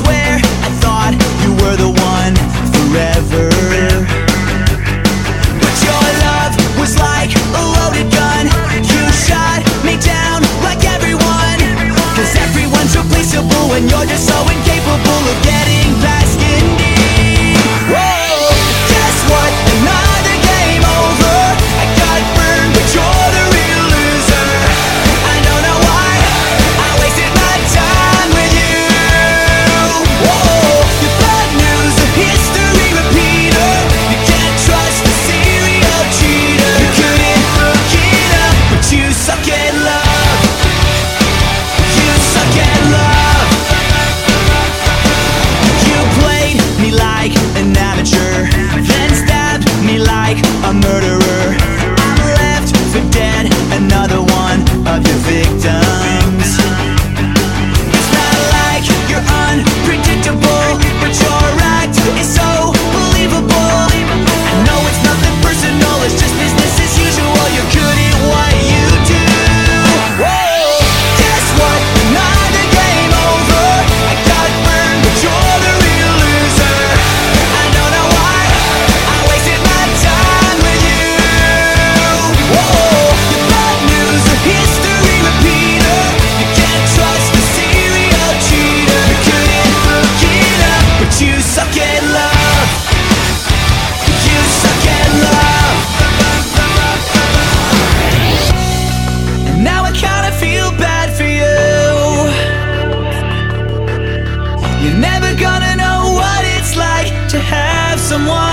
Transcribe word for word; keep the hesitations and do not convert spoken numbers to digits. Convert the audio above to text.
swear I thought you were the one forever, but your love was like a loaded gun. You shot me down like everyone, 'cause everyone's replaceable when you're just so incapable of getting past skin deep. Whoa, guess what? Another game over. I got burned, but you're the real loser. I don't know why I wasted my time with you. Whoa, your bad news, a history repeater. You can't trust a serial cheater. You couldn't look it up, but you suck at love. You suck at love. You played me like an amateur, then stabbed me like a murderer. I'm left for dead, another one of your victims. It's not like you're unpredictable, but your act is so believable. I know it's nothing personal, it's just business as usual. You're good at what you do. Whoa, guess what? Another game over. I got burned, but you're the real loser. I don't know why I wasted my time with you. Whoa, your bad news, a history repeater. You can't trust a serial cheater. You couldn't look it up, but you suck at love. You suck at love. And now I kinda feel bad for you. You're never gonna know what it's like to have someone